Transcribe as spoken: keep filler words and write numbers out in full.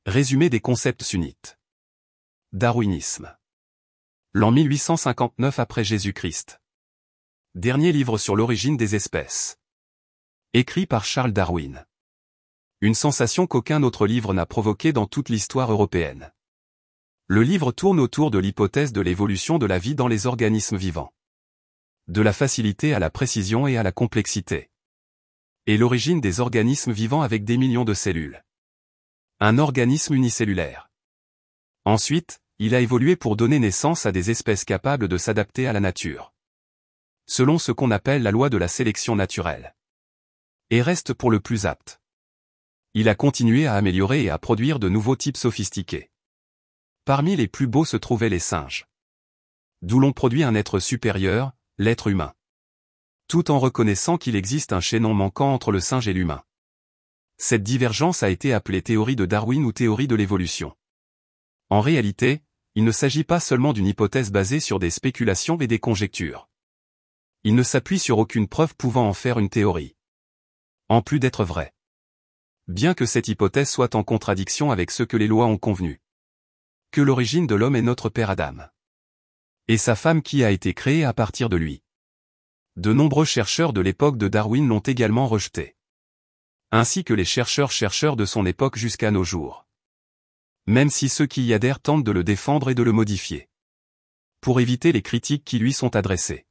Résumé des concepts sunnites. Darwinisme. L'an mille huit cent cinquante-neuf après Jésus-Christ. Dernier livre sur l'origine des espèces. Écrit par Charles Darwin. Une sensation qu'aucun autre livre n'a provoquée dans toute l'histoire européenne. Le livre tourne autour de l'hypothèse de l'évolution de la vie dans les organismes vivants. De la facilité à la précision et à la complexité. Et l'origine des organismes vivants avec des millions de cellules. Un organisme unicellulaire. Ensuite, il a évolué pour donner naissance à des espèces capables de s'adapter à la nature. Selon ce qu'on appelle la loi de la sélection naturelle. Et reste pour le plus apte. Il a continué à améliorer et à produire de nouveaux types sophistiqués. Parmi les plus beaux se trouvaient les singes. D'où l'on produit un être supérieur, l'être humain. Tout en reconnaissant qu'il existe un chaînon manquant entre le singe et l'humain. Cette divergence a été appelée théorie de Darwin ou théorie de l'évolution. En réalité, il ne s'agit pas seulement d'une hypothèse basée sur des spéculations et des conjectures. Il ne s'appuie sur aucune preuve pouvant en faire une théorie. En plus d'être vrai. Bien que cette hypothèse soit en contradiction avec ce que les lois ont convenu. Que l'origine de l'homme est notre père Adam. Et sa femme qui a été créée à partir de lui. De nombreux chercheurs de l'époque de Darwin l'ont également rejeté. Ainsi que les chercheurs-chercheurs de son époque jusqu'à nos jours. Même si ceux qui y adhèrent tentent de le défendre et de le modifier. Pour éviter les critiques qui lui sont adressées.